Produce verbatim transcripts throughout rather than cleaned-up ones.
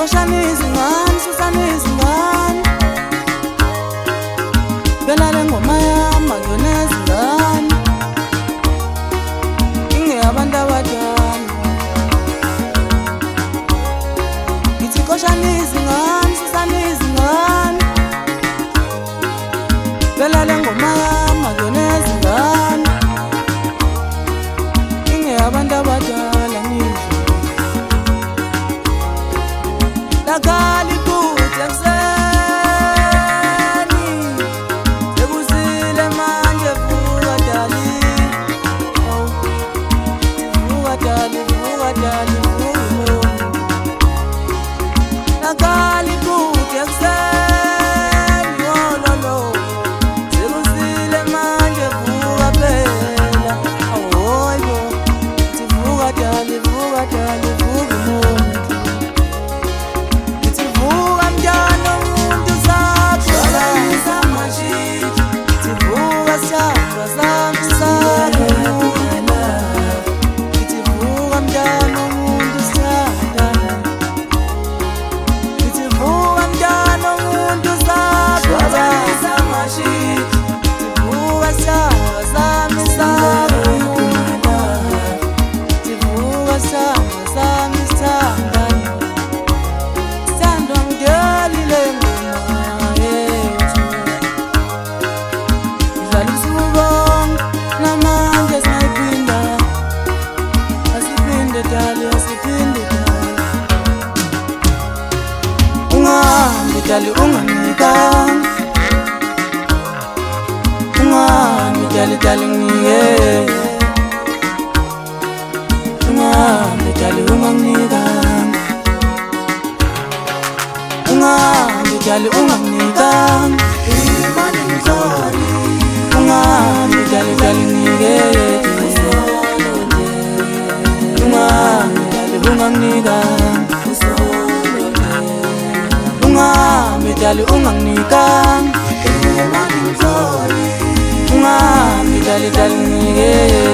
Xoshaniza ingane, susaniza ingane, belale ngoma yami akuyona ezingane, ingeyabantu abadala. Ngithi xoshaniza ingane, susaniza ingane, belale ngoma yami akuyona ezingane, ingeyabantu abadala. Nizwe lakali kuthi ekuseni, sekusile manje vuka dali, oh, vuka dali, vuka dali, vuka. Lakali kuthi ekuseni, oh lolo, sekusile manje vuka phela, oh yo, vuka dali, vuka dali, vuka mo. Dali unganikanga, ungami dali dali ngike, ungami dali unganikanga, ungami dali unganikanga, imani mzoli, ungami dali dali ngike, ungami dali unganikanga. Ungami dali unganikanga, imani mzoli, ungami dali dali ngike,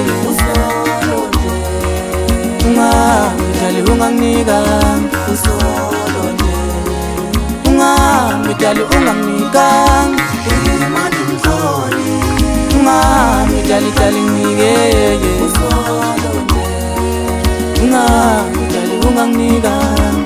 ungami dali unganikanga, ungami dali unganikanga, imani mzoli, ungami dali dali ngike, ungami dali unganikanga.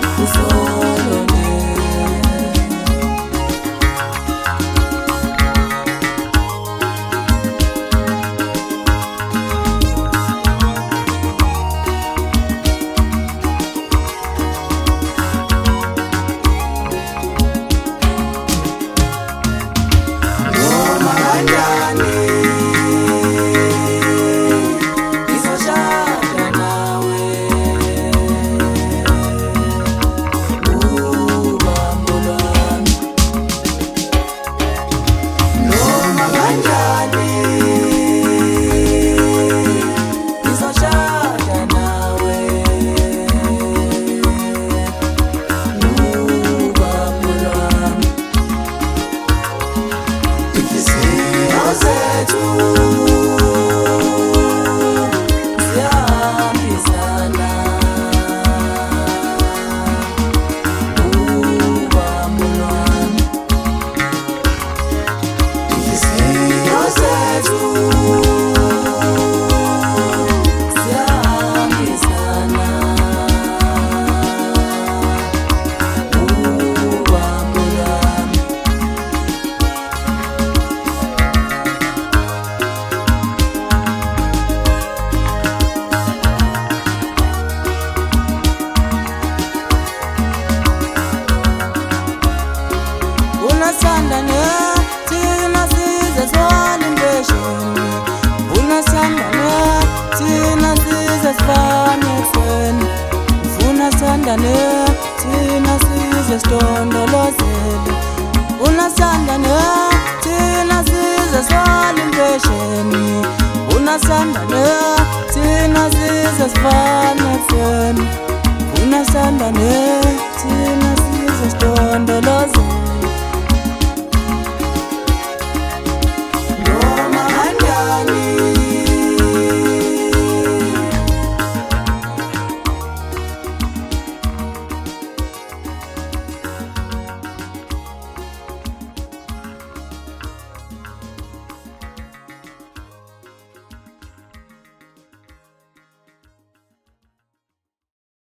Unasandane, tina size swali mbesheni. Unasandane, tina size sfane fweni. Unasandane, tina size stondolozele. Unasandane, tina size swali mbesheni. Unasandane, tina size sfane fweni.